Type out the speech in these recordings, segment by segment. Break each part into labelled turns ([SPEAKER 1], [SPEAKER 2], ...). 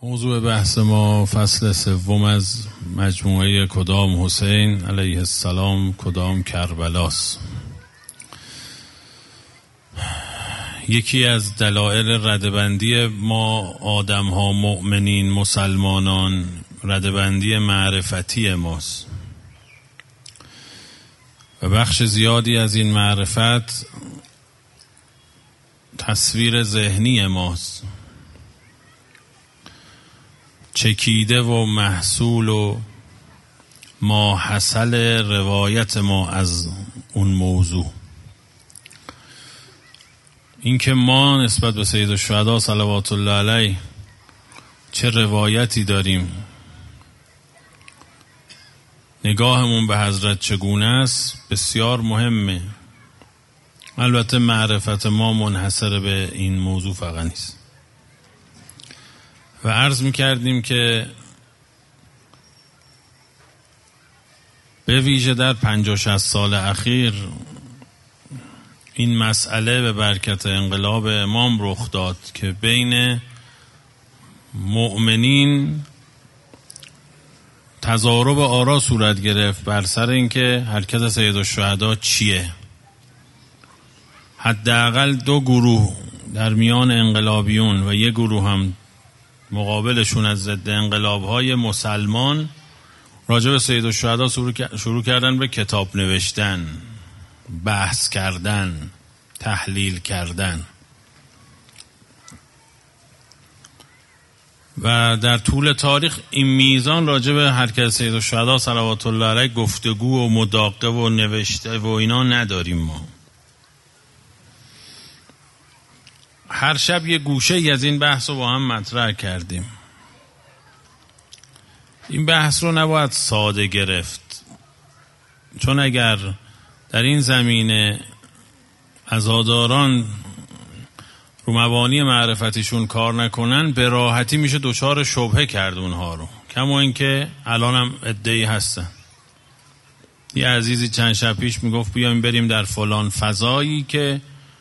[SPEAKER 1] موضوع بحث ما فصل سوم از مجموعه کدام حسین علیه السلام کدام کربلاست. یکی از دلایل ردبندی ما آدم ها مؤمنین مسلمانان ردبندی معرفتی ماست و بخش زیادی از این معرفت تصویر ذهنی ماست، چکیده و محصول و ماحصل روایت ما از اون موضوع. اینکه ما نسبت به سید الشهدا صلوات الله علیه چه روایتی داریم، نگاهمون به حضرت چگونه است، بسیار مهمه. البته معرفت ما منحصر به این موضوع فقط نیست. و عرض می‌کردیم که به ویژه در 50-60 سال اخیر این مسئله به برکت انقلاب امام رخ داد که بین مؤمنین تضارب آرا صورت گرفت بر سر اینکه حرکت سید الشهدا چیه. حداقل دو گروه در میان انقلابیون و یک گروه هم مقابلشون از ضد انقلاب‌های مسلمان راجع به سید الشهدا شروع کردن به کتاب نوشتن، بحث کردن، تحلیل کردن و در طول تاریخ این میزان راجع به حرکت سید الشهدا صلوات الله علیه گفتگو و مداقه و نوشته و اینا نداریم. ما هر شب یه گوشه ای از این بحث رو با هم مطرح کردیم. این بحث رو نباید ساده گرفت، چون اگر در این زمینه عزاداران رو مبانی معرفتیشون کار نکنن به راحتی میشه دچار شبهه کرد اونها رو، کما اینکه الان هم ادعی هستن. یه عزیزی چند شب پیش میگفت بیایم بریم در فلان فضایی که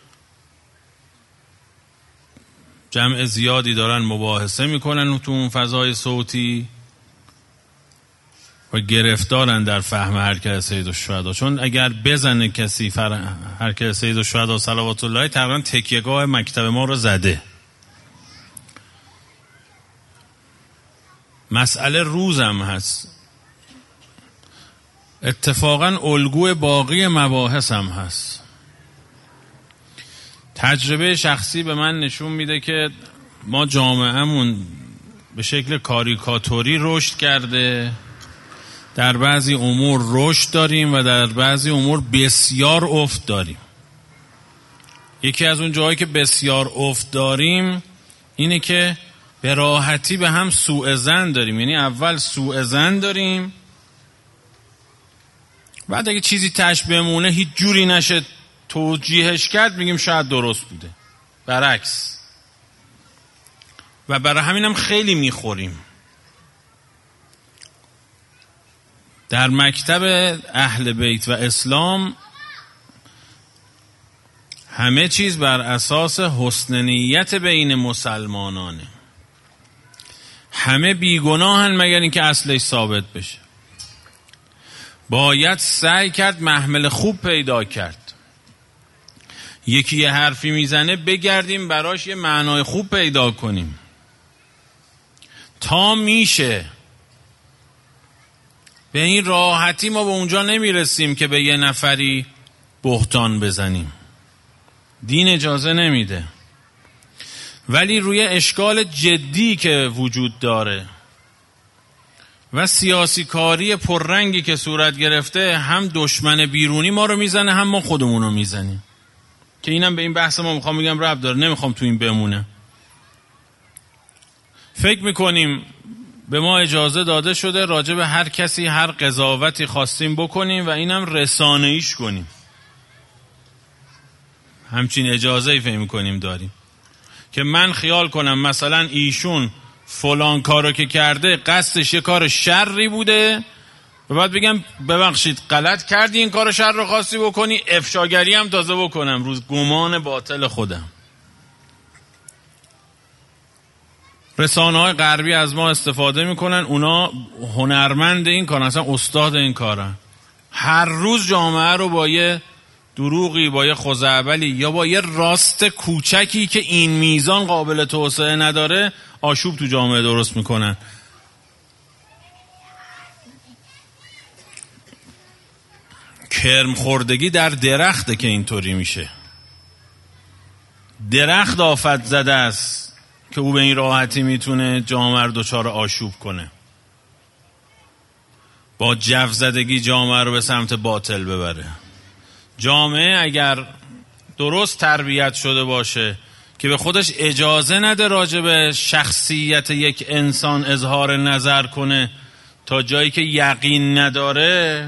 [SPEAKER 1] جمع زیادی دارن مباحثه میکنن تو اون فضای صوتی و گرفتارن در فهم حرکت سید الشهدا، چون اگر بزنه کسی حرکت سید الشهدا صلوات الله تقریبا تکیهگاه مکتب ما رو زده. مسئله روزم هست، اتفاقا الگوی باقی مباحث هم هست. تجربه شخصی به من نشون میده که ما جامعهمون به شکل کاریکاتوری رشد کرده، در بعضی امور رشد داریم و در بعضی امور بسیار افت داریم. یکی از اون جاهایی که بسیار افت داریم اینه که به راحتی به هم سوء ظن داریم. یعنی اول سوء ظن داریم، بعد اگه چیزی تش بمونه هیچ جوری نشه توجیهش کرد میگیم شاید درست بوده، برعکس. و برای همینم خیلی میخوریم. در مکتب اهل بیت و اسلام همه چیز بر اساس حسن نیت بین مسلمانانه. همه بیگناهن مگر اینکه اصلش ثابت بشه. باید سعی کرد محمل خوب پیدا کرد. یکی یه حرفی میزنه بگردیم براش یه معنای خوب پیدا کنیم تا میشه. به این راحتی ما به اونجا نمیرسیم که به یه نفری بهتان بزنیم، دین اجازه نمیده. ولی روی اشکال جدی که وجود داره و سیاسی کاری پررنگی که صورت گرفته، هم دشمن بیرونی ما رو میزنه هم ما خودمون رو میزنیم، که اینم به این بحث ما میخوام بگم ربط داره، نمیخوام تو این بمونه. فکر میکنیم به ما اجازه داده شده راجع به هر کسی هر قضاوتی خواستیم بکنیم و اینم رسانه‌ایش کنیم. همچین اجازه‌ای فهم میکنیم داریم که من خیال کنم مثلا ایشون فلان کارو که کرده قصدش یه کار شری بوده و بعد بگم ببخشید غلط کردی این کار شر رو خواستی بکنی، افشاگری هم تازه بکنم روز گمان باطل خودم. رسانه‌های غربی از ما استفاده میکنن، اونا هنرمند این کارن، اصلا استاد این کارن. هر روز جامعه رو با یه دروغی، با یه خزعبلی یا با یه راست کوچکی که این میزان قابل توسعه نداره آشوب تو جامعه درست میکنن. کرم خوردگی در درخته که اینطوری میشه. درخت آفت زده است که او به این راحتی میتونه جامعه رو دچار آشوب کنه، با جو زدگی جامعه رو به سمت باطل ببره. جامعه اگر درست تربیت شده باشه که به خودش اجازه نده راجع به شخصیت یک انسان اظهار نظر کنه تا جایی که یقین نداره،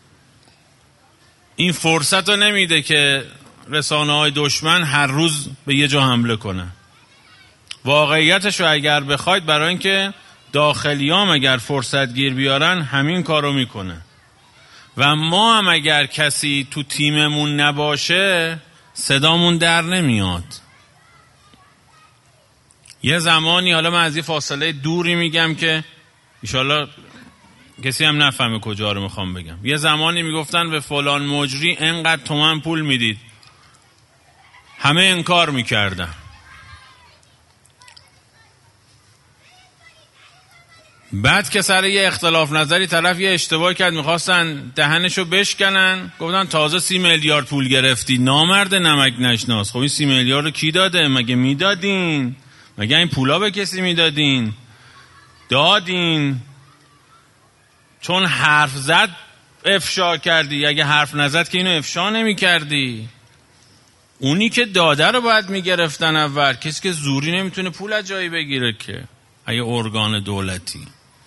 [SPEAKER 1] این فرصت رو نمیده که رسانه‌های دشمن هر روز به یه جا حمله کنه. واقعیتش رو اگر بخواید، برای اینکه داخلیام اگر فرصت گیر بیارن همین کارو میکنه و ما هم اگر کسی تو تیممون نباشه صدامون در نمیاد. یه زمانی، حالا من از یه فاصله دوری میگم که انشالله کسی هم نفهمه کجا رو میخوام بگم، یه زمانی میگفتن به فلان مجری انقدر تومن پول میدید، همه انکار میکردن. بعد که سر یه اختلاف نظری طرف یه اشتباه کرد میخواستن دهنشو بشکنن، گفتن تازه 30 میلیارد پول گرفتی، نامرد نمک نشناس. خب این 30 میلیارد رو کی داده؟ مگه میدادین؟ مگه این پولا به کسی میدادین؟ دادین. چون حرف زد افشا کردی، اگه حرف نزد که اینو افشا نمی کردی. اونی که داده رو باید میگرفتن اول. کسی که زوری نمیتونه پول از جایی بگیره که، اگه ارگان دولتی.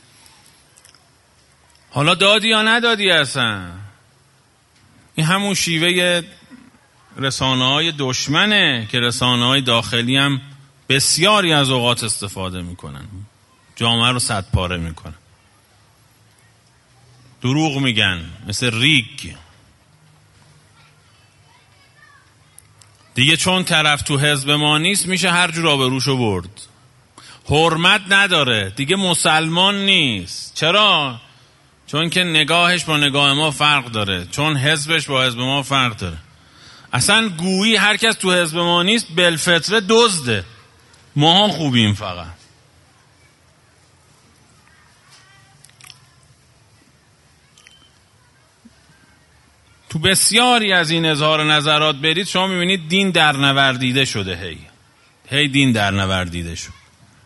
[SPEAKER 1] حالا دادی یا ندادی اصلا، این همون شیوه رسانه‌های دشمنه که رسانه‌های داخلی هم بسیاری از اوقات استفاده میکنن، جامعه رو صد پاره میکنن. دروغ میگن مثل ریگ دیگه، چون طرف تو حزب ما نیست میشه هر جور آبروشو برد. حرمت نداره دیگه، مسلمان نیست. چرا؟ چون که نگاهش با نگاه ما فرق داره، چون حزبش با حزب ما فرق داره. اصلا گویی هر کس تو حزب ما نیست بالفطره دزده، ماها خوبیم فقط. تو بسیاری از این اظهار نظرات برید شما میبینید دین در نوردیده شده، هی دین در نوردیده شد.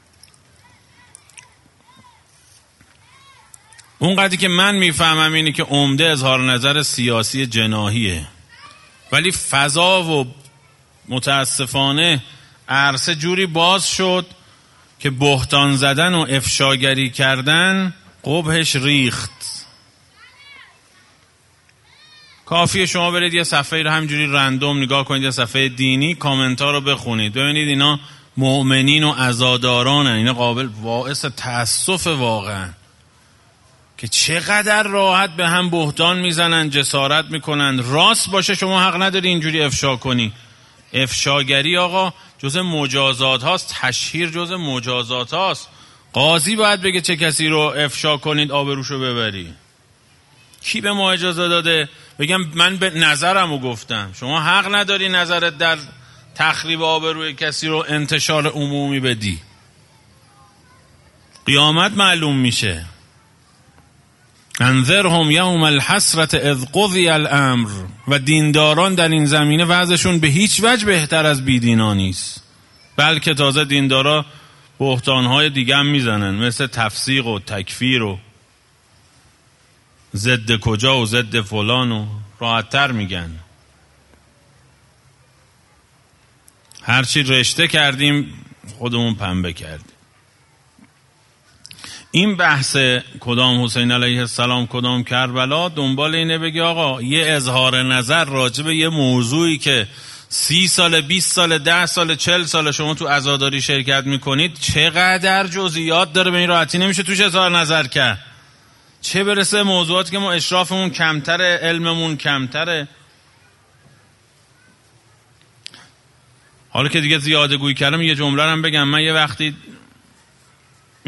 [SPEAKER 1] اون قدری که من میفهمم اینه که عمده اظهار نظر سیاسی جناحیه، ولی فضا و متاسفانه عرصه جوری باز شد که بهتان زدن و افشاگری کردن قبحش ریخت. کافیه شما برید یه صفحه رو همجوری رندوم نگاه کنید، یه صفحه دینی، کامنت ها رو بخونید، ببینید اینا مؤمنین و عزادارانن. اینا قابل باعث تأسف واقعا که چقدر راحت به هم بهتان میزنن، جسارت میکنن. راست باشه شما حق نداری اینجوری افشا کنی. افشاگری آقا جزء مجازات هاست، تشهیر جزء مجازات هاست. قاضی باید بگه چه کسی رو افشا کنید آبروشو ببری. کی به ما اجازه داده بگم من به نظرمو گفتم؟ شما حق نداری نظرت در تخریب آبروی کسی رو انتشار عمومی بدی. قیامت معلوم میشه. انذرهم یوم الحسرة اذ قضی الامر. و دینداران در این زمینه وضعشون به هیچ وجه بهتر از بیدینا نیست، بلکه تازه دیندارا بهتانهای دیگه هم میزنن، مثل تفسیق و تکفیر و ضد کجا و ضد فلان و راحت‌تر میگن. هرچی رشته کردیم خودمون پنبه کردیم. این بحث کدام حسین علیه السلام کدام کربلا دنبال اینه بگی آقا یه اظهار نظر راجع به یه موضوعی که 30 سال 20 سال 10 سال 40 سال شما تو عزاداری شرکت میکنید چقدر جزئیات داره، به این راحتی نمیشه توش اظهار نظر کرد. چه برسه موضوعاتی که ما اشرافمون کمتره، علممون کمتره. حالا که دیگه زیاده گویی کردم یه جمله هم بگم. من یه وقتی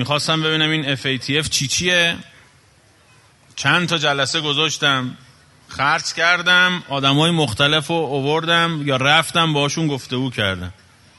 [SPEAKER 1] میخواستم ببینم این FATF چیه. چند تا جلسه گذاشتم، خرج کردم، آدمای مختلف رو آوردم یا رفتم باشون گفتگو کردم.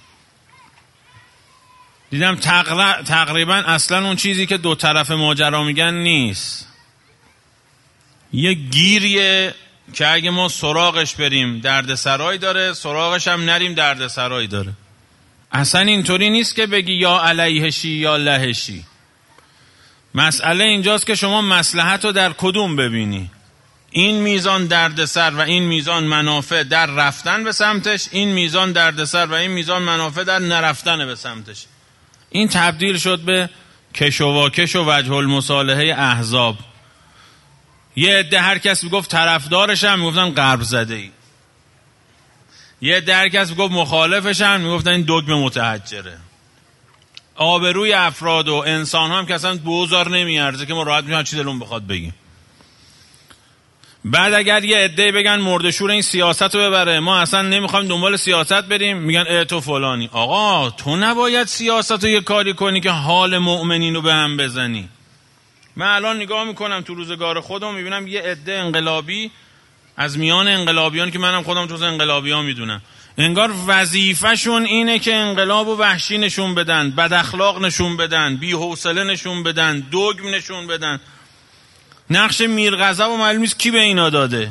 [SPEAKER 1] دیدم تقریبا اصلا اون چیزی که دو طرف ماجرا میگن نیست. یه گیریه که اگه ما سراغش بریم دردسرایی داره، سراغش هم نریم دردسرایی داره. اصلا اینطوری نیست که بگی یا علیهشی یا لهشی. مسئله اینجاست که شما مصلحت رو در کدوم ببینی. این میزان دردسر و این میزان منافع در رفتن به سمتش، این میزان دردسر و این میزان منافع در نرفتن به سمتش. این تبدیل شد به کش و واکش و وجه المصالحه احزاب. یه عده هر کس میگفت طرفدارش هم میگفتن غرب زده ای، یه عده هر کس میگفت مخالفش هم میگفتن این دگم متحجره. آبروی افراد و انسان هم که اصلا دوزار نمیارزه که ما راحت میشن چی دلون بخواد بگیم. بعد اگر یه عده بگن مردشور این سیاست رو ببره، ما اصلا نمیخوایم دنبال سیاست بریم، میگن تو فلانی. آقا تو نباید سیاست رو یه کاری کنی که حال مؤمنین رو به هم بزنی. من الان نگاه میکنم تو روزگار خودم، میبینم یه عده انقلابی از میان انقلابیان که منم خودم جز انقلابیان میدونم، انگار وظیفه‌شون اینه که انقلاب و وحشی نشون بدن، بد اخلاق نشون بدن، بی حوصله نشون بدن، دگم نشون بدن. نقش میرغضب و معلوم نیست کی به اینا داده.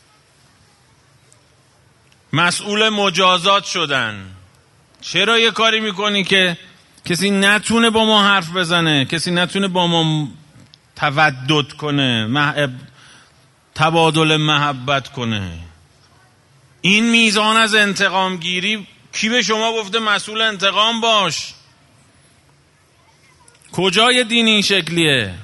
[SPEAKER 1] مسئول مجازات شدن. چرا یه کاری میکنی که کسی نتونه با ما حرف بزنه، کسی نتونه با ما تودد کنه، تبادل محبت کنه؟ این میزان از انتقام گیری، کی به شما گفته مسئول انتقام باش؟ کجای دین این شکلیه؟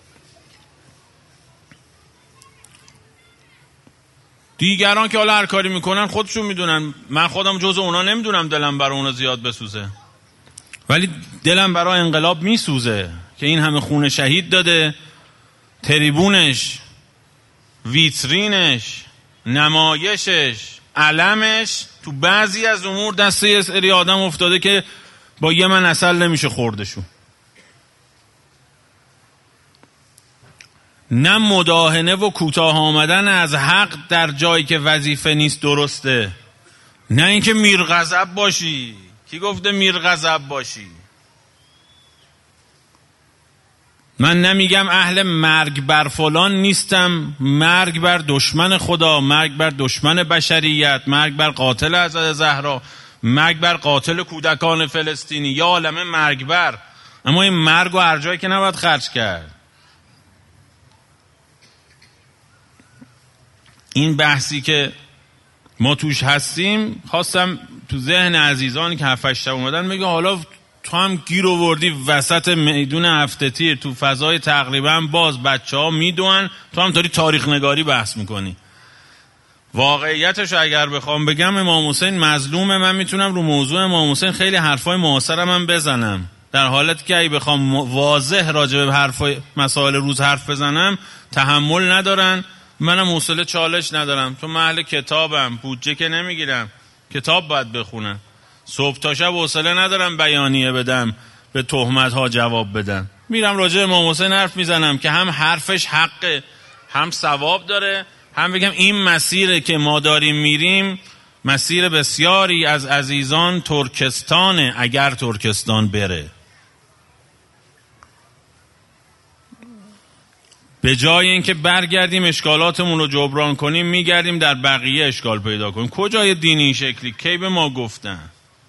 [SPEAKER 1] دیگران که حالا هر کاری میکنن خودشون میدونن، من خودم جز اونا نمیدونم دلم برای اونا زیاد بسوزه، ولی دلم برای انقلاب میسوزه که این همه خون شهید داده، تریبونش، ویترینش، نمایشش، علمش تو بعضی از امور دست یه سری آدم افتاده که با یه من عسل نمیشه خوردشون. نه مداهنه و کوتاه آمدن از حق در جایی که وظیفه نیست درسته، نه اینکه میرغضب باشی. کی گفته میرغضب باشی؟ من نمیگم اهل مرگ بر فلان نیستم، مرگ بر دشمن خدا، مرگ بر دشمن بشریت، مرگ بر قاتل حضرت زهرا، مرگ بر قاتل کودکان فلسطینی، یا عالمه مرگ بر. اما این مرگ و هر جایی که نباید خرج کرد. این بحثی که ما توش هستیم، خواستم تو ذهن عزیزانی که 7-8 اومدن بگه حالا تو هم گیر آوردی وسط میدون هفته تیر تو فضای تقریبا باز، بچه ها میدونن، تو هم داری تاریخ نگاری بحث میکنی. واقعیتش اگر بخوام بگم امام حسین مظلومه. من میتونم رو موضوع امام حسین خیلی حرفای معاصرم هم بزنم، در حالت که اگه بخوام واضح راجع به حرفای مسائل روز حرف بزنم تحمل ندارن، منم حوصله چالش ندارم. تو محل کتابم، بودجه که نمیگیرم، کتاب باید بخونم. صبح تا شب حوصله ندارم بیانیه بدم، به تهمت ها جواب بدم. میرم راجع امام حسین حرف میزنم که هم حرفش حقه، هم ثواب داره، هم بگم این مسیره که ما داریم میریم مسیر بسیاری از عزیزان ترکستانه، اگر ترکستان بره. به جای اینکه برگردیم اشکالاتمون رو جبران کنیم، میگردیم در بقیه اشکال پیدا کنیم. کجای دینی این شکلی؟ کی به ما گفتن؟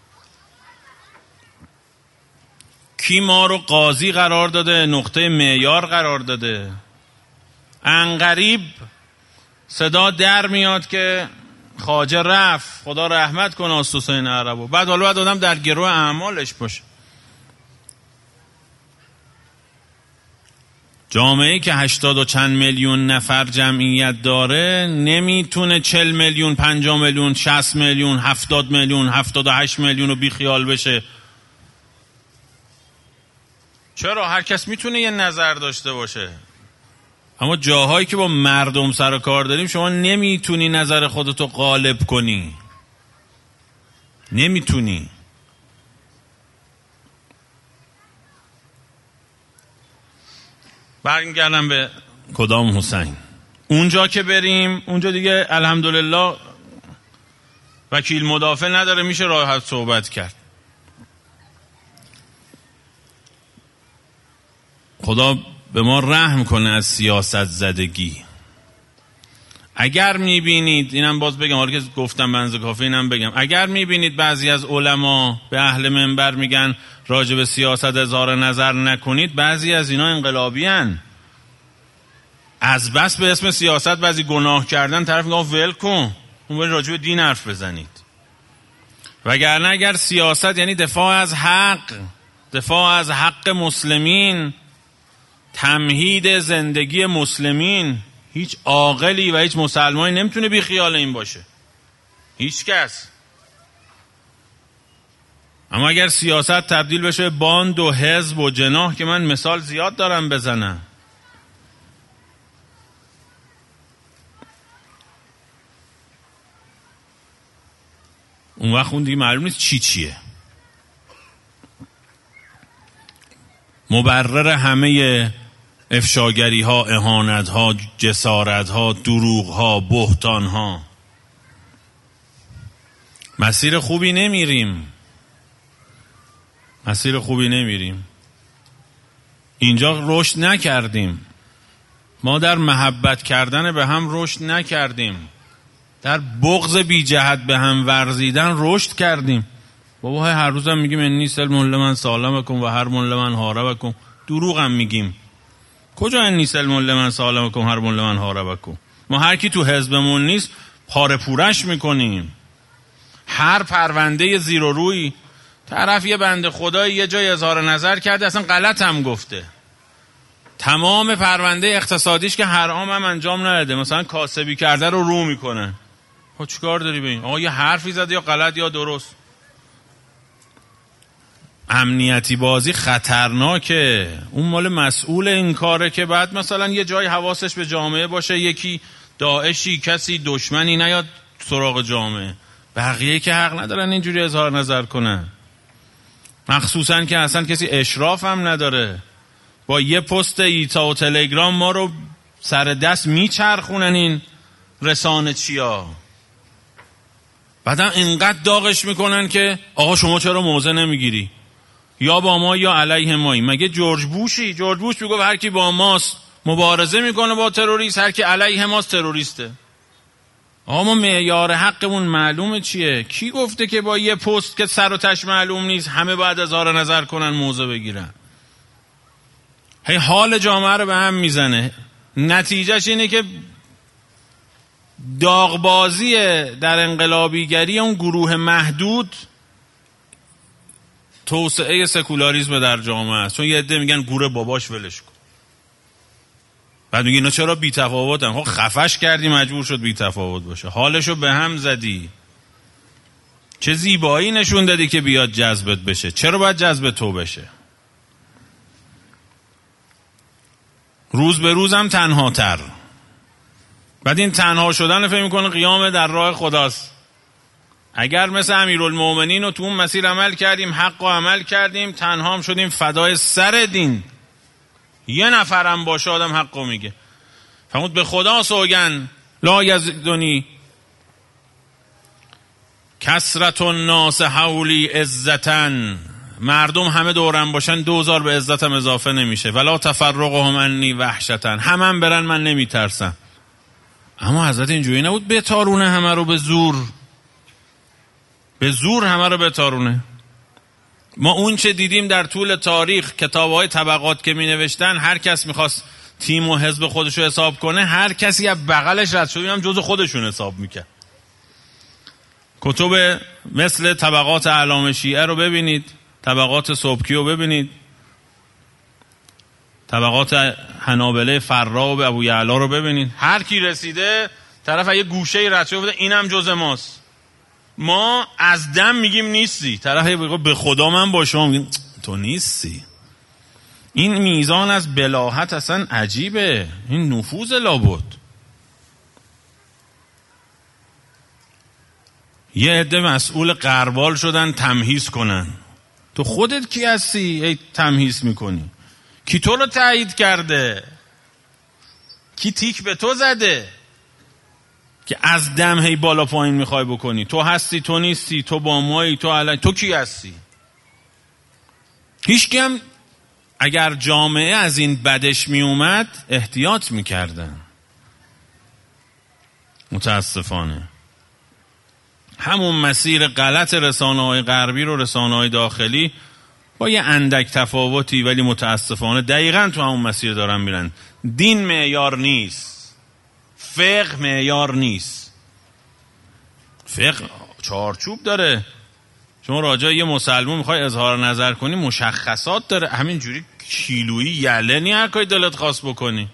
[SPEAKER 1] کی ما رو قاضی قرار داده، نقطه معیار قرار داده؟ عنقریب صدا در میاد که خواجه رفت، خدا رحمت کنه آست حسین عربو. بعد حالا باید آدم در گروه اعمالش باشه. جامعه‌ای که 80 و چند میلیون نفر جمعیت داره نمیتونه 40 میلیون، 50 میلیون، 60 میلیون، 70 میلیون، 78 میلیون رو بیخیال بشه. چرا؟ هر کس میتونه یه نظر داشته باشه، اما جاهایی که با مردم سر و کار داریم شما نمیتونی نظر خودتو غالب کنی، نمیتونی. برگردم به کدام حسین. اونجا که بریم اونجا دیگه الحمدلله وکیل مدافع نداره، میشه راحت صحبت کرد. خدا به ما رحم کنه از سیاست زدگی. اگر میبینید، اینم باز بگم، حالا که گفتم بنز کافی اینم بگم، اگر میبینید بعضی از علما به اهل منبر میگن راجع به سیاست اظهار نظر نکنید، بعضی از اینا انقلابی هن. از بس به اسم سیاست بعضی گناه کردن طرف میگه ول کن، اون باید راجع به دین حرف بزنید. وگرنه اگر سیاست یعنی دفاع از حق مسلمین، تمهید زندگی مسلمین، هیچ عاقلی و هیچ مسلمانی نمیتونه بی خیال این باشه، هیچ کس. اما اگر سیاست تبدیل بشه باند و حزب و جناح، که من مثال زیاد دارم بزنم، اون وقت اون دیگه معلوم نیست چیه. مبرر همه افشاگری ها، اهانت ها، جسارت ها، دروغ ها، بهتان ها. مسیر خوبی نمیریم. اینجا رشد نکردیم. ما در محبت کردن به هم رشد نکردیم، در بغض بی جهت به هم ورزیدن رشد کردیم. بابا هر روزم میگیم انی سلم لمن سالم بکن و هر من لمن هاره بکن. دروغ هم میگیم. کجا انی سلم لمن سالم بکن هر من لمن هاره بکن؟ ما هر کی تو حزبمون نیست پاره پورش میکنیم. هر پرونده زیر و روی طرف یه بنده خدای یه جای اظهار نظر کرده اصلا غلط هم گفته، تمام پرونده اقتصادیش که حرام هم انجام نداده، مثلا کاسبی کرده رو میکنه. ها چیکار داری به این؟ آقا یه حرفی زده یا غلط یا درست. امنیتی بازی خطرناکه. اون مال مسئول این کاره که بعد مثلا یه جای حواسش به جامعه باشه، یکی داعشی کسی دشمنی نیاد سراغ جامعه. بقیه که حق ندارن اینجوری اظهار نظر کنن، مخصوصا که اصلا کسی اشراف هم نداره. با یه پست ایتا و تلگرام ما رو سر دست میچرخونن این رسانه چیا. بعدم اینقدر داغش میکنن که آقا شما چرا موضع نمیگیری، یا با ما یا علیه مایی. مگه جورج بوش میگه هر کی با ماست مبارزه میکنه با تروریست، هر کی علیه ماست تروریسته. آقا ما معیار حقمون معلومه چیه؟ کی گفته که با یه پست که سر و تش معلوم نیست همه باید اظهار نظر کنن موضع بگیرن؟ هی حال جامعه رو به هم میزنه. نتیجهش اینه که داغبازی در انقلابیگری اون گروه محدود توسعه سکولاریسم در جامعه است. چون یه عده میگن گوره باباش ولش کن، بعد میگه اینا چرا بی تفاوتن؟ خب خفش کردی مجبور شد بی تفاوت باشه، حالشو به هم زدی، چه زیبایی نشون دادی که بیاد جذبت بشه، چرا باید جذب تو بشه؟ روز به روزم تنها تر. بعد این تنها شدن فهم میکنه قیام در راه خداست. اگر مثل امیرالمومنین و تو اون مسیر عمل کردیم، حق و عمل کردیم، تنها هم شدیم فدای سر دین، یه نفرم باشه آدم حقو میگه. فرمود به خدا سوگن لا یزدنی کثرت الناس حولی عزتن، مردم همه دورم باشن 2000 به عزتم اضافه نمیشه، ولا تفرقهم عنی وحشتن، همه برن من نمیترسم. اما حضرت اینجوری نبود بتارونه همه رو به زور همه رو بتارونه. ما اون چه دیدیم در طول تاریخ، کتاب‌های طبقات که می نوشتن، هر کس میخواست تیم و حزب خودشو حساب کنه، هر کسی از بغلش رد شد هم جزو خودشون حساب میکرد. کتب مثل طبقات اعلام شیعه رو ببینید، طبقات سبکی رو ببینید، طبقات حنابله فرا و ابو یعلا رو ببینید. هر کی رسیده طرف یه گوشه رد شده اینم جز ماست. ما از دم میگیم نیستی، طرف به خدا من با شما میگیم تو نیستی. این میزان از بلاهت اصلا عجیبه، این نفوذ لابد. یه عده مسئول غربال شدن تمهیز کنن. تو خودت کی هستی ای تمهیز میکنی؟ کی تو رو تایید کرده؟ کی تیک به تو زده که از دم هی بالا پایین میخوای بکنی؟ تو هستی، تو نیستی، تو با مایی، تو کی هستی؟ هیچکی هم اگر جامعه از این بدش می اومد احتیاط میکردن. متاسفانه همون مسیر غلط رسانه‌های غربی رو رسانه‌های داخلی با یه اندک تفاوتی ولی متاسفانه دقیقاً تو همون مسیر دارن میرن. دین معیار نیست، فقه معیار نیست. فقه چارچوب داره. شما راجع یه مسلمان میخوای اظهار نظر کنی مشخصات داره، همینجوری کیلویی یله نی هر کاری دلت خواست بکنی.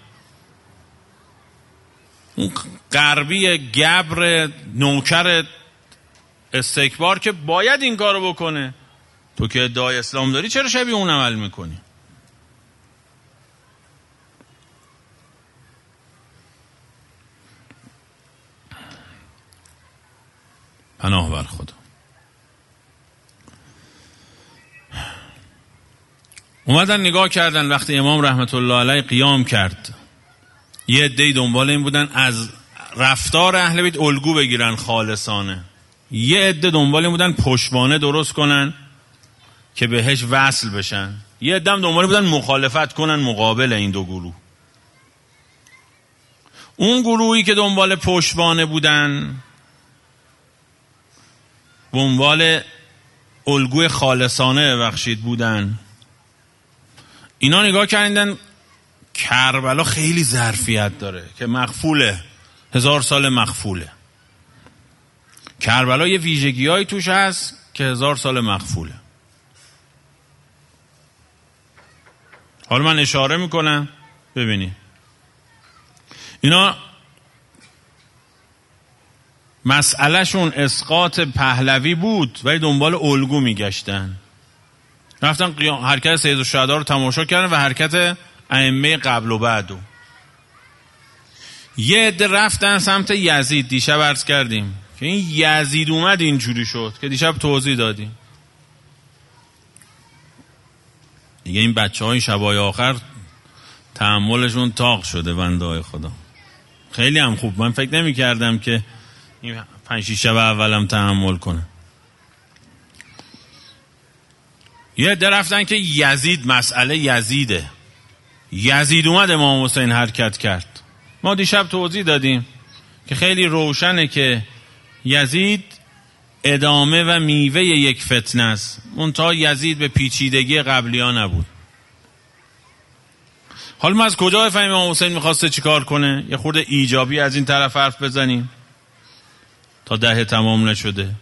[SPEAKER 1] اون غربی گبر نوکر استکبار که باید این کارو بکنه، تو که ادعای اسلام داری چرا شبیه اون عمل میکنی؟ پناه بر خدا. اومدن نگاه کردن وقتی امام رحمت الله علیه قیام کرد، یه عده‌ای دنبال این بودن از رفتار اهل بیت الگو بگیرن خالصانه، یه عده دنبال این بودن پشتوانه درست کنن که بهش وصل بشن، یه عده هم دنبال بودن مخالفت کنن مقابل این دو گروه. اون گروهی که دنبال پشتوانه بودن، دنبال الگوی خالصانه بخشید بودن، اینا نگاه کردن کربلا خیلی ظرفیت داره که مغفوله، 1000 سال مغفوله. کربلا یه ویژگی‌هایی توش هست که 1000 سال مغفوله. حالا من اشاره میکنم ببینید. اینا مسئله شون اسقاط پهلوی بود ولی دنبال الگو میگشتن. رفتن حرکت سید الشهدا رو تماشا کردن و حرکت ائمه قبل و بعدو. یه عده رفتن سمت یزید. دیشب عرض کردیم که این یزید اومد اینجوری شد که دیشب توضیح دادیم. دیگه این بچه های شبای آخر تحملشون طاق شده بنده‌های خدا. خیلی هم خوب. من فکر نمی کردم که این 5-6 شب اولم تحمل کنه. یه عده رفتن که یزید، مسئله یزیده، یزید اومد امام حسین حرکت کرد. ما دیشب توضیح دادیم که خیلی روشنه که یزید ادامه و میوه یک فتنه است، منتها یزید به پیچیدگی قبلی ها نبود. حالا ما از کجا بفهمیم امام حسین میخواسته چیکار کنه؟ یه خورده ایجابی از این طرف حرف بزنیم تا 10 تمام نشده.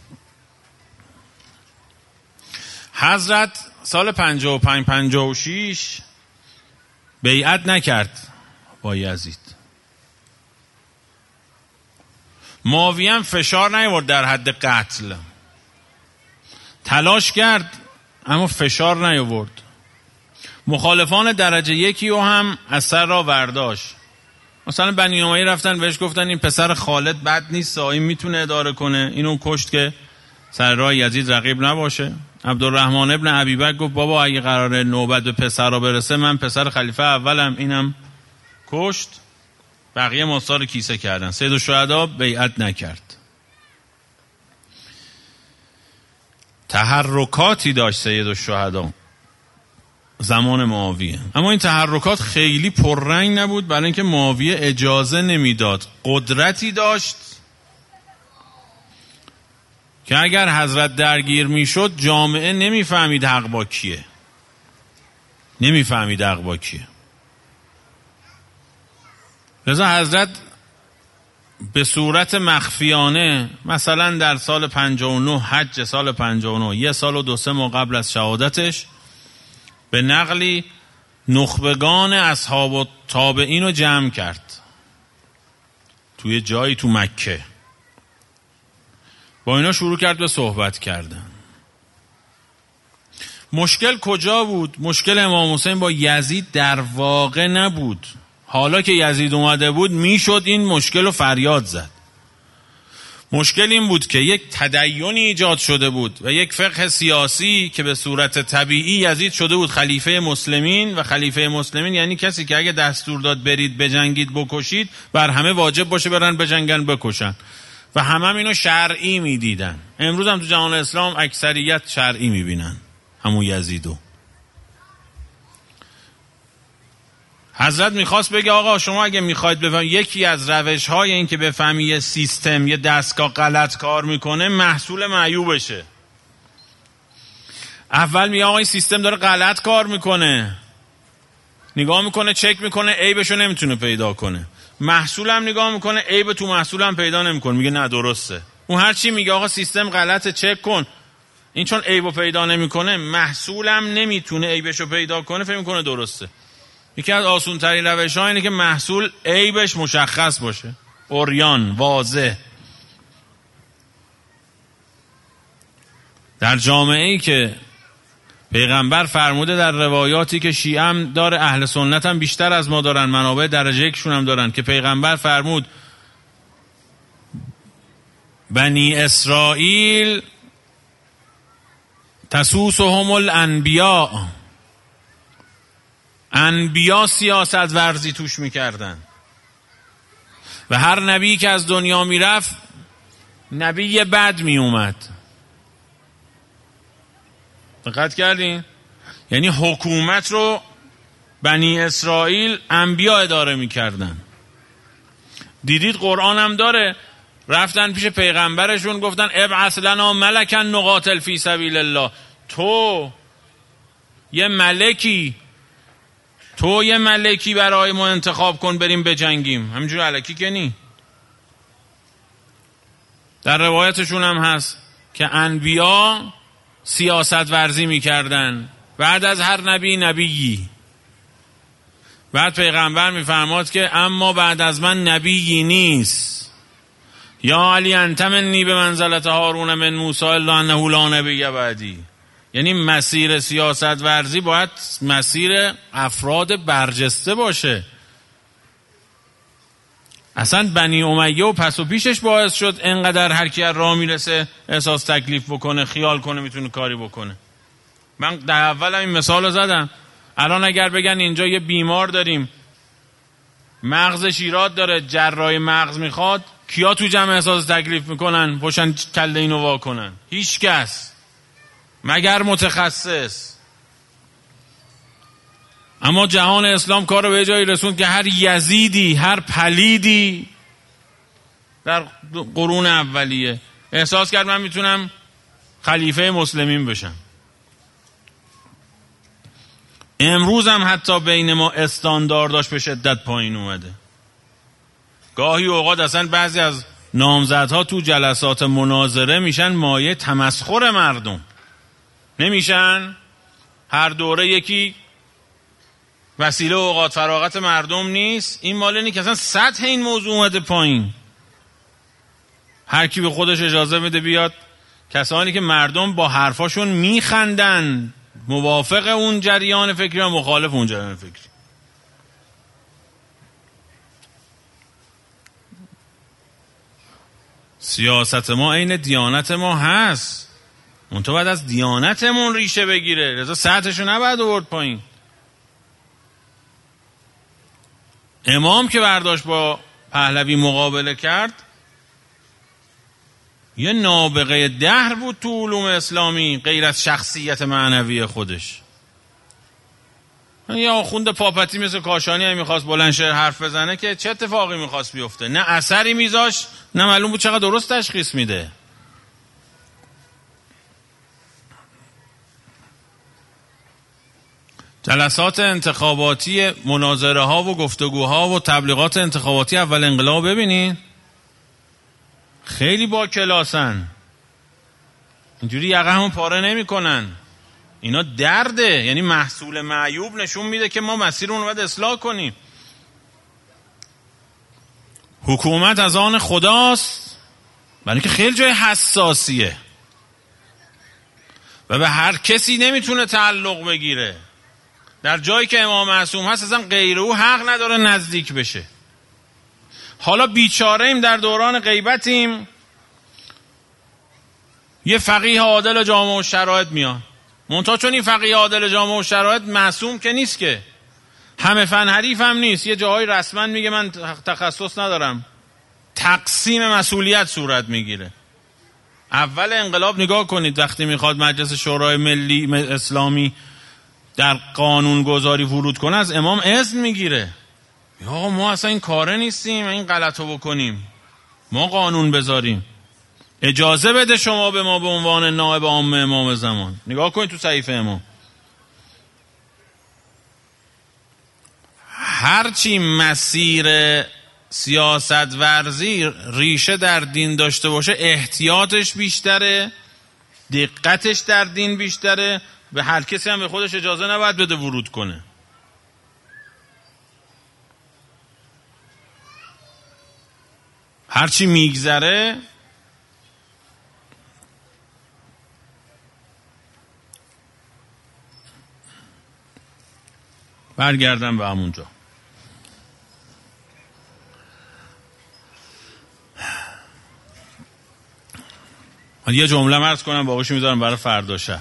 [SPEAKER 1] حضرت سال 55-56 بیعت نکرد با یزید. معاویه هم فشار نیاورد در حد قتل، تلاش کرد اما فشار نیاورد. مخالفان درجه یکی رو هم از سر را برداشت. مثلا بنی امیه رفتن بهش گفتن این پسر خالد بد نیست، این میتونه اداره کنه، اینو کشت که سر راه یزید رقیب نباشه. عبدالرحمن ابن ابیبکر گفت بابا اگه قراره نوبت به پسر را برسه من پسر خلیفه اولم، اینم کشت. بقیه مصدر کیسه کردن. سید الشهدا بیعت نکرد. تحرکاتی داشت سید الشهدا زمان معاویه، اما این تحرکات خیلی پررنگ نبود، برای اینکه معاویه اجازه نمیداد. قدرتی داشت که اگر حضرت درگیر میشد جامعه نمیفهمید حق با کیه، نمیفهمید حق با کیه. لذا حضرت به صورت مخفیانه مثلا در سال 59 حج سال 59 1 سال و 2-3 ماه قبل از شهادتش به نقلی نخبگان اصحاب و تابعین رو جمع کرد توی جایی تو مکه. با اینا شروع کرد به صحبت کردن. مشکل کجا بود؟ مشکل امام حسین با یزید در واقع نبود. حالا که یزید اومده بود میشد این مشکل رو فریاد زد. مشکل این بود که یک تدینی ایجاد شده بود و یک فقه سیاسی که به صورت طبیعی یزید شده بود خلیفه مسلمین، و خلیفه مسلمین یعنی کسی که اگه دستور داد برید بجنگید بکشید، بر همه واجب باشه برن بجنگن بکشن، و همه اینو شرعی میدیدن. امروز هم تو جهان اسلام اکثریت شرعی میبینن همون یزیدو. حضرت میخواست بگه آقا شما اگه میخواید بفهمید یکی از روش‌های این که بفهمی یه سیستم، یه دستگاه غلط کار میکنه، محصول معیوبشه. اول میگه آقا این سیستم داره غلط کار میکنه، نگاه میکنه، چک میکنه، عیبشو نمیتونه پیدا کنه. محصولم نگاه میکنه، عیب تو محصولم پیدا نمیکنه، میگه نه درسته. اون هر چی میگه آقا سیستم غلطه، چک کن. این چون عیبو پیدا نمیکنه، محصولم نمیتونه عیبشو پیدا کنه، فکر میکنه درسته. یکی از آسون ترین روش ها اینه که محصول عیبش مشخص باشه، عریان، واضح. در جامعه ای که پیغمبر فرموده در روایاتی که شیعه هم داره، اهل سنت هم بیشتر از ما دارن، منابع درجه یکشون هم دارن، که پیغمبر فرمود بنی اسرائیل تسوسهم الانبیاء، انبیا سیاست ورزی توش میکردن و هر نبی که از دنیا میرفت نبی بد میومد. دقت کردین؟ یعنی حکومت رو بنی اسرائیل انبیا اداره میکردن. دیدید قرآن هم داره، رفتن پیش پیغمبرشون گفتن ابعث لنا ملکا نقاتل فی سبیل الله، تو یه ملکی برای ما انتخاب کن بریم بجنگیم. همینجور الکی که نی. در روایتشون هم هست که انبیا سیاست ورزی میکردن، بعد از هر نبی. بعد پیغمبر میفرماد که اما بعد از من نبیی نیست. یا علی انت منی به منزلت هارون من موسی الا انه لا نبی بعدی. یعنی مسیر سیاست ورزی باید مسیر افراد برجسته باشه. اصلا بنی امیه و پس و پیشش باعث شد انقدر هر کی راه میرسه احساس تکلیف بکنه، خیال کنه میتونه کاری بکنه. من در اول این مثال زدم. الان اگر بگن اینجا یه بیمار داریم مغزش ایراد داره، جراحی مغز میخواد، کیا تو جمع احساس تکلیف میکنن پشن کله اینو وا کنن؟ هیچ کس مگر متخصص. اما جهان اسلام کار رو به جایی رسوند که هر یزیدی، هر پلیدی در قرون اولیه احساس کرد من میتونم خلیفه مسلمین بشم. امروز هم حتی بین ما استاندارداش به شدت پایین اومده. گاهی اوقات اصلا بعضی از نامزدها تو جلسات مناظره میشن مایه تمسخر مردم. نمیشن؟ هر دوره یکی وسیله اوقات فراغت مردم نیست. این مال اینه که اصلا سطح این موضوع اومده پایین. هر کی به خودش اجازه میده بیاد، کسانی که مردم با حرفاشون میخندن، موافق اون جریان فکری و مخالف اون جریان فکری. سیاست ما عین دیانت ما هست، منتها بعد از دیانتمون ریشه بگیره، لذا سطحشو نباید آورد پایین. امام که برداشت با پهلوی مقابله کرد، یه نابغه دهر بود تو علوم اسلامی غیر از شخصیت معنوی خودش. یه آخوند پاپتی مثل کاشانی هم میخواست بلند شه حرف بزنه که چه اتفاقی میخواست بیفته، نه اثری میذاش، نه معلوم بود چقدر درست تشخیص میده. جلسات انتخاباتی، مناظره ها و گفتگوها و تبلیغات انتخاباتی اول انقلاب ببینین، خیلی با کلاسن، اینجوری یقه همون پاره نمی کنن. اینا درده، یعنی محصول معیوب نشون میده که ما مسیر اون رو باید اصلاح کنیم. حکومت از آن خداست، برای که خیلی جای حساسیه و به هر کسی نمیتونه تعلق بگیره. در جایی که امام معصوم هست اصلا غیر او حق نداره نزدیک بشه. حالا بیچاره ایم، در دوران غیبتیم، یه فقیه عادل جامع الشرایط میاد. منتها چون این فقیه عادل جامع الشرایط معصوم که نیست، که همه فن حریف هم نیست، یه جاهای رسما میگه من تخصص ندارم، تقسیم مسئولیت صورت میگیره. اول انقلاب نگاه کنید وقتی میخواد مجلس شورای ملی اسلامی در قانون گذاری ورود کنه از امام اذن میگیره. یا ما اصلا این کاره نیستیم این غلطو بکنیم، ما قانون بذاریم، اجازه بده شما به ما به عنوان نائب عام امام زمان. نگاه کنید تو صحیفه امام. هرچی مسیر سیاست ورزی ریشه در دین داشته باشه احتیاطش بیشتره، دقتش در دین بیشتره، به هر کسی هم به خودش اجازه نباید بده ورود کنه. هرچی میگذره برگردم به همونجا. یه جمله عرض کنم باقیشو میذارم برای فردا شب.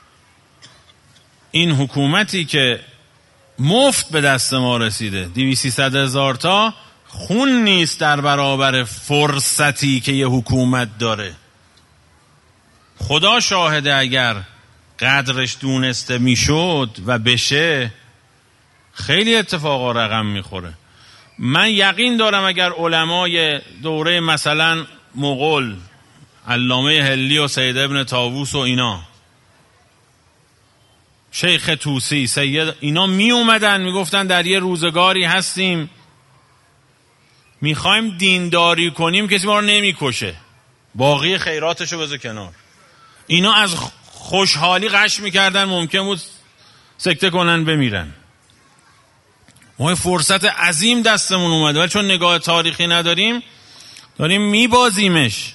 [SPEAKER 1] این حکومتی که مفت به دست ما رسیده 200-300 هزار تا خون نیست در برابر فرصتی که یه حکومت داره. خدا شاهده اگر قدرش دونسته میشد و بشه خیلی اتفاقا رقم میخوره. من یقین دارم اگر علمای دوره مثلا مغول، علامه هلی و سید ابن طاووس و اینا، شیخ طوسی، سید، اینا می اومدن میگفتن در یه روزگاری هستیم میخوایم دینداری کنیم کسی ما رو نمیکشه، باقی خیراتشو بذار کنار، اینا از خوشحالی غش میکردن، ممکن بود سکته کنن بمیرن. ما فرصت عظیم دستمون اومده ولی چون نگاه تاریخی نداریم داریم میبازیمش.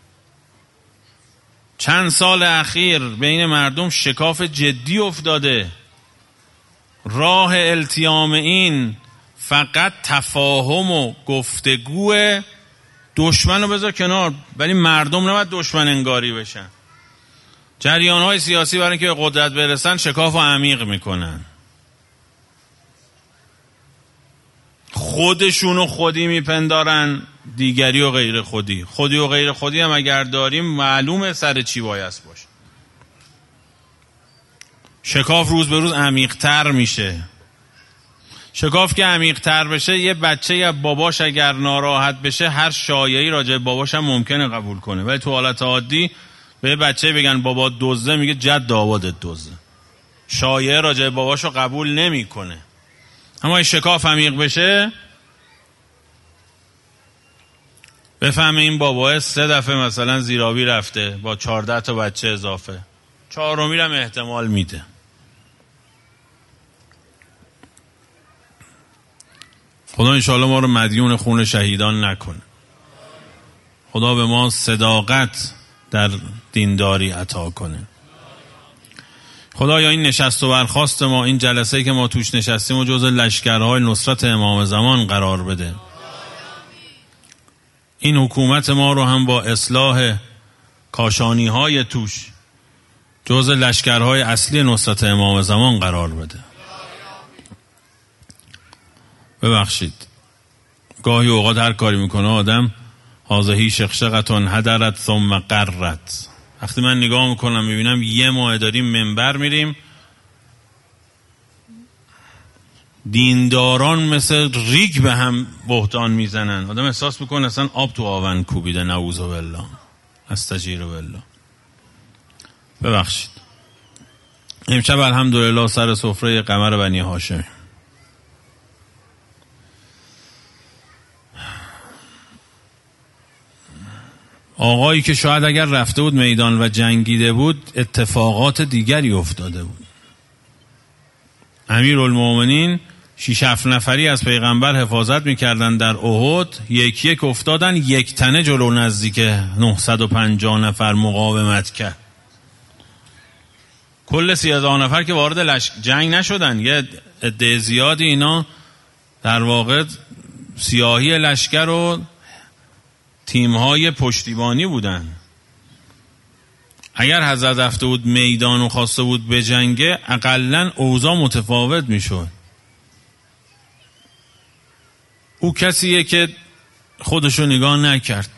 [SPEAKER 1] چند سال اخیر بین مردم شکاف جدی افتاده. راه التیام این فقط تفاهم و گفتگوه. دشمن رو بذار کنار، ولی مردم نباید دشمن انگاری بشن. جریان‌های سیاسی برای اینکه به قدرت برسن شکاف و عمیق میکنن، خودشونو خودی میپندارن، دیگری و غیر خودی. خودی و غیر خودی هم اگر داریم معلومه سر چی باید باشه. شکاف روز به روز عمیق‌تر میشه. شکاف که عمیق‌تر بشه یه بچه یا باباش اگر ناراحت بشه هر شایعی راجع به باباش هم ممکنه قبول کنه، ولی تو حالت عادی به بچه بگن بابا دزده میگه جد آبادت دزده، شایعه راجع به باباشو قبول نمیکنه. اما این شکاف عمیق بشه بفهمه این بابا 3 دفعه مثلا زیرابی رفته با 14 تا بچه اضافه، 4می هم احتمال میده. خدا انشاءالله ما رو مدیون خون شهیدان نکنه. خدا به ما صداقت در دینداری عطا کنه. خدایا این نشست و برخاست ما، این جلسه که ما توش نشستیم و جز لشکرهای نصرت امام زمان قرار بده. این حکومت ما رو هم با اصلاح کاشانی های توش جز لشکرهای اصلی نصرت امام زمان قرار بده. ببخشید گاهی اوقات هر کاری میکنه آدم هازهی شقشقتون هدرت ثم قررت. وقتی من نگاه میکنم میبینم یه ماه داریم منبر میریم، دینداران مثل ریگ به هم بهتان میزنن، آدم احساس میکنه اصلا آب تو آون کوبیده. نعوذ بالله، استجیر بالله. ببخشید امشب الحمدلله سر سفره قمر بنی هاشم آقایی که شاید اگر رفته بود میدان و جنگیده بود اتفاقات دیگری افتاده بود. امیرالمومنین 6-7 نفری از پیغمبر حفاظت میکردن در احد، یک افتادن، یک تنه جلو نزدیک 950 نفر مقاومت کرد. کل 13 نفر که وارد جنگ نشدن، یه عده زیادی اینا در واقع سیاهی لشکر و تیم‌های پشتیبانی بودن. اگر حضرت رفته بود میدان و خواسته بود به جنگه، اقلن اوضاع متفاوت میشد. او کسیه که خودشو نگاه نکرد.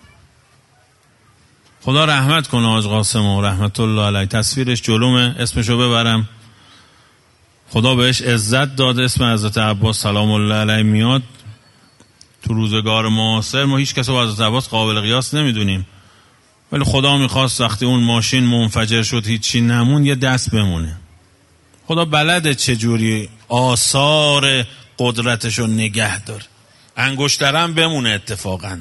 [SPEAKER 1] خدا رحمت کنه حاج قاسم و رحمت الله علیه. تصویرش جلومه، اسمشو ببرم. خدا بهش عزت داده، اسم حضرت عباس سلام الله علیه میاد. تو روزگار معاصر ما هیچ کس رو حضرت عباس قابل قیاس نمیدونیم، ولی خدا میخواست وقتی اون ماشین منفجر شد هیچی نمون، یه دست بمونه. خدا بلده چجوری آثار قدرتشو نگه داره، انگشترم بمونه. اتفاقا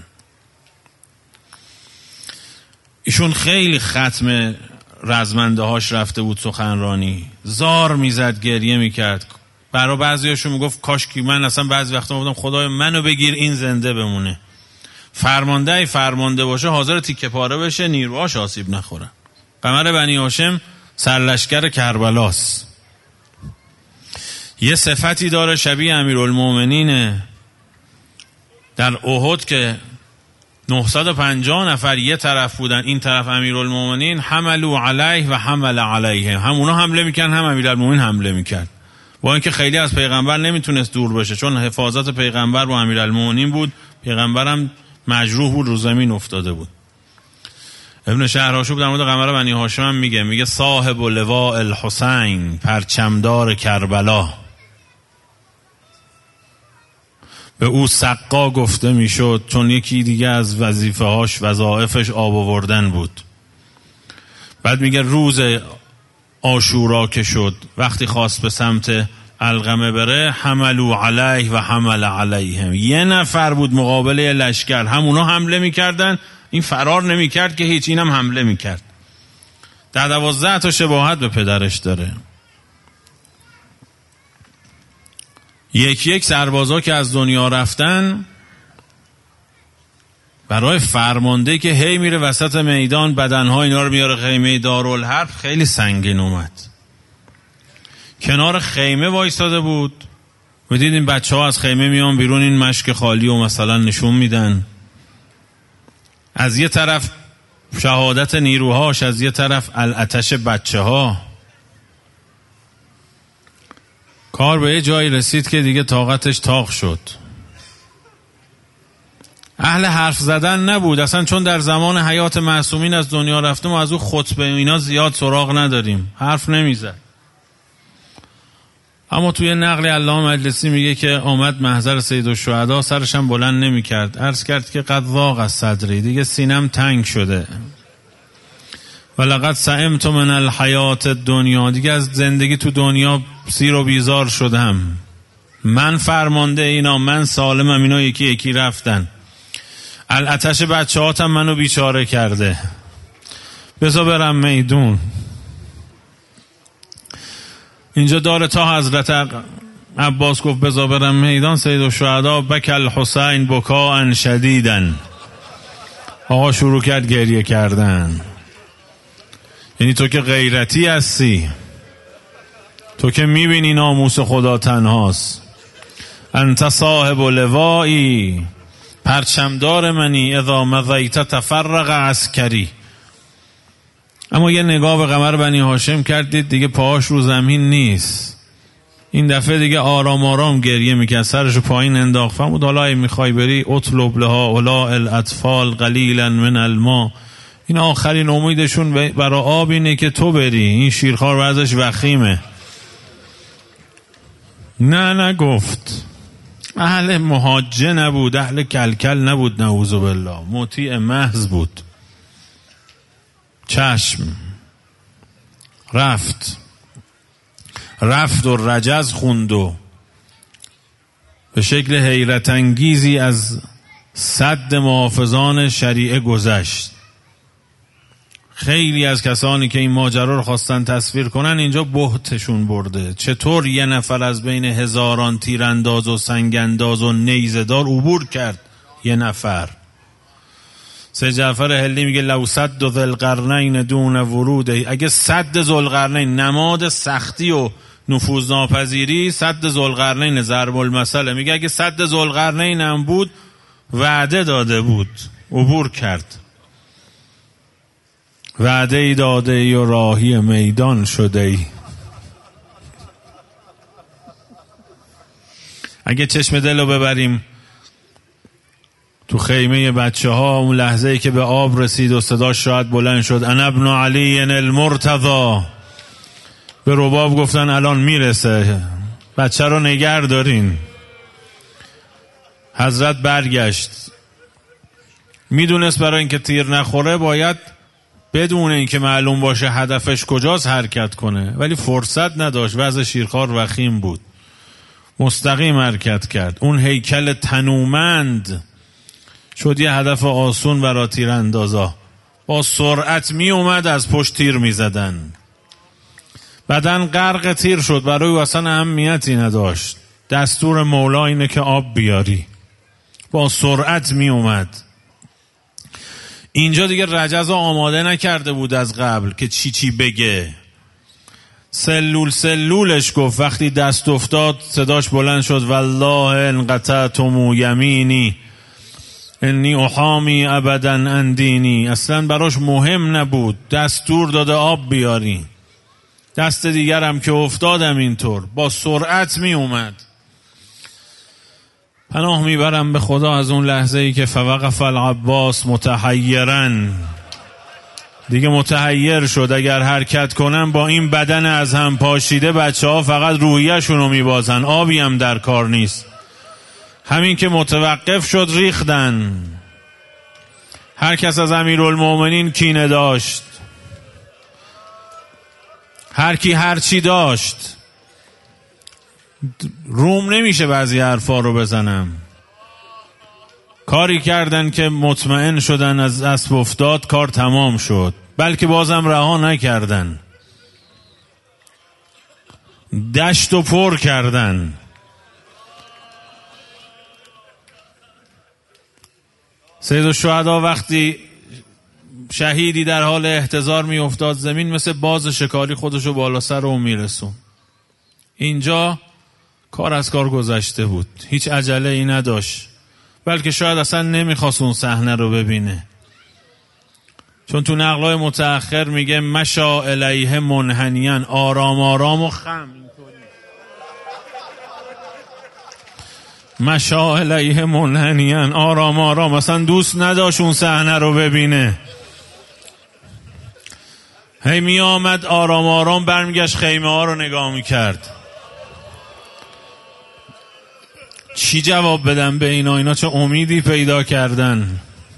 [SPEAKER 1] ایشون خیلی ختم رزمنده هاش رفته بود سخنرانی، زار میزد، گریه میکرد. برای بعضیاشون میگفت کاش که من اصلا بعضی وقتا میگفتم خدای منو بگیر این زنده بمونه. فرمانده باشه حاضر تیکه پاره بشه، نیروهاش آسیب نخورن. قمر بنی هاشم سرلشکر کربلاست. یه صفتی داره شبیه امیرالمومنینه. در احد که 950 نفر یه طرف بودن، این طرف امیرالمومنین، حملوا علیه و حمل علیه، هم اونا حمله میکردن هم امیرالمومنین حمله میکرد. با اینکه خیلی از پیغمبر نمیتونست دور بشه، چون حفاظت پیغمبر با امیرالمومنین بود. پیغمبرم مجروح بود، رو زمین افتاده بود. ابن شهرآشوب در مورد قمر بنی هاشم هم میگه صاحب لواء الحسین، پرچمدار کربلا. به او سقا گفته میشد، چون یکی دیگه از وظایفش آب آوردن بود. بعد میگه روز عاشورا که شد، وقتی خواست به سمت علقمه بره، حملوا علیه و حمل علیهم. یه نفر بود مقابله لشکر، هم اونا حمله میکردن، این فرار نمیکرد که هیچ، اینم حمله میکرد. در 12 تا شباهت به پدرش داره. یک سربازا که از دنیا رفتن، برای فرمانده که هی میره وسط میدان بدنها اینا رو میاره خیمه دارالحرب، خیلی سنگین اومد. کنار خیمه وایستاده بود و دیدین بچه ها از خیمه میان بیرون، این مشک خالی و مثلا نشون میدن. از یه طرف شهادت نیروهاش، از یه طرف الاتش بچه ها. کار به یه جایی رسید که دیگه طاقتش طاق شد. اهل حرف زدن نبود اصلا، چون در زمان حیات معصومین از دنیا رفتم و از او خطبه اینا زیاد سراغ نداریم، حرف نمیزد. اما توی نقل علامه مجلسی میگه که آمد محضر سیدالشهدا، سرشم بلند نمیکرد، عرض کرد که قد ضاق از صدری، دیگه سینم تنگ شده. ولقد سئمت من الحیات الدنیا، دیگه از زندگی تو دنیا سیر و بیزار شدم. من فرمانده اینا، من سالمم، اینا یکی یکی رفتن. الاتش بچه هاتم منو بیچاره کرده، بذار برم میدون. اینجا داره تا حضرت عباس گفت بذار برم میدان، سیدالشهدا بکى الحسین بکاء شدیدا، آقا شروع کرد گریه کردن. یعنی تو که غیرتی هستی، تو که میبینی ناموس خدا تنهاست، انت صاحب لوایی، پرچمدار منی، اذا مضیت تفرق عسکری. اما یه نگاه به قمر بنی هاشم کردید دیگه پاهاش رو زمین نیست. این دفعه دیگه آرام آرام گریه میکرد، سرشو پایین انداخت. فرمود حالا میخوای بری، اطلب لها اولاء الاطفال قلیلا من الماء. این آخرین امیدشون برای آب اینه که تو بری، این شیرخوار ورزش وخیمه. نه گفت. اهل محاجه نبود، اهل کلکل نبود، نعوذ بالله، مطیع محض بود. چشم رفت و رجز خوند و به شکل حیرت انگیزی از سد محافظان شریعه گذشت. خیلی از کسانی که این ماجرا رو خواستن تصویر کنن اینجا بهتشون برده. چطور یه نفر از بین هزاران تیرانداز و سنگانداز و نیزه‌دار عبور کرد؟ یه نفر. سید جعفر هلی میگه لو سد ذوالقرنین دون وروده، اگه سد ذوالقرنین نماد سختی و نفوذناپذیری، سد ذوالقرنین ضرب المثل، میگه اگه سد ذوالقرنین هم بود وعده داده بود، عبور کرد. وعده ای داده ای و راهی میدان شده ای. اگه چشم دل رو ببریم تو خیمه بچه ها، اون لحظه ای که به آب رسید و صداش شاید بلند شد انا ابن علی المرتضی، به رباب گفتن الان میرسه، بچه رو نگر دارین. حضرت برگشت، میدونست برای اینکه تیر نخوره باید بدون اینکه معلوم باشه هدفش کجاست حرکت کنه، ولی فرصت نداشت، وضع شیرخوار وخیم بود. مستقیم حرکت کرد. اون هیکل تنومند شد یه هدف آسون برای تیراندازا. با سرعت می اومد، از پشت تیر می زدن. بدن غرق تیر شد، برای او اصلا اهمیتی نداشت. دستور مولا اینه که آب بیاری. با سرعت می اومد. اینجا دیگه رجزا آماده نکرده بود از قبل که چی بگه. سلولش گفت. وقتی دست افتاد صداش بلند شد والله ان قطعتم یمینی انی احامی ابدا عن دینی. اصلا براش مهم نبود، دستور داده آب بیاری. دست دیگرم که افتادم اینطور با سرعت می اومد. پناه میبرم به خدا از اون لحظه ای که فوقف العباس متحیرن، دیگه متحیر شد. اگر حرکت کنم با این بدن از هم پاشیده بچه ها فقط روحیه‌شون رو میبازن، آبی هم در کار نیست. همین که متوقف شد ریختن. هر کس از امیرالمومنین کینه داشت، هر کی هر چی داشت. روم نمیشه بعضی حرفا رو بزنم. کاری کردن که مطمئن شدن از اسب افتاد، کار تمام شد. بلکه بازم رها نکردن، دشت و پر کردن. سید الشهدا وقتی شهیدی در حال احتضار می افتاد زمین، مثل باز شکاری خودشو بالا سر اون میرسون. اینجا کار از کار گذشته بود، هیچ عجله ای نداشت، بلکه شاید اصلا نمیخواست اون صحنه رو ببینه. چون تو نقلای متأخر میگه مشا الیه منحنیان، آرام آرام و خم. مشا الیه منحنیان، آرام آرام، اصلا دوست نداشت اون صحنه رو ببینه. هی می آمد آرام آرام برمیگشت خیمه ها رو نگاه میکرد. چی جواب بدم به اینا چه امیدی پیدا کردن.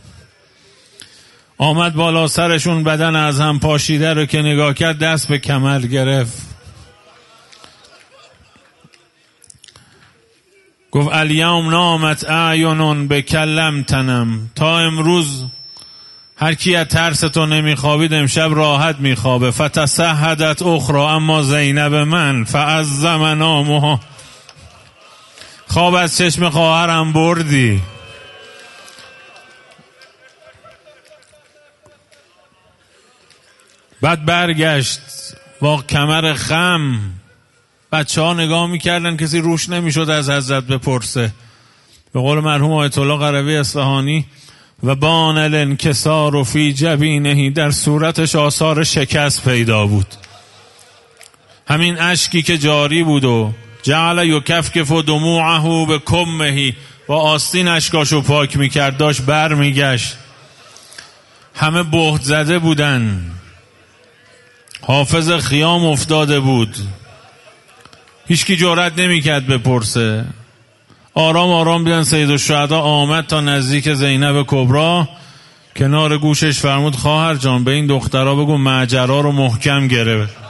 [SPEAKER 1] آمد بالا سرشون، بدن از هم پاشیده رو که نگاه کرد، دست به کمر گرفت. گفت الیوم نامت اعینون بکلمتنم. تا امروز هر کی از ترس تو نمیخوابید امشب راحت میخوابه. فتسهدت اخرى اما زینب من فعظم نامها. خواب از چشم خواهرم بردی. بعد برگشت با کمر خم. بچه ها نگاه میکردن، کسی روش نمیشد از حضرت بپرسه. به قول مرحوم آیت الله قروی اصفهانی و بان الانکسار و فی جبینه، در صورتش آثار شکست پیدا بود. همین اشکی که جاری بود و جعل یکفکف دموعه به کمه، با آستین اشکاشو پاک میکرد، داشت بر میگشت. همه بهت زده بودن. حافظ خیام افتاده بود، هیچکی جرئت نمیکرد بپرسه. آرام آرام دیدن سید الشهدا آمد تا نزدیک زینب کبرا. کنار گوشش فرمود خواهر جان به این دخترها بگو معجرا رو محکم گرفت.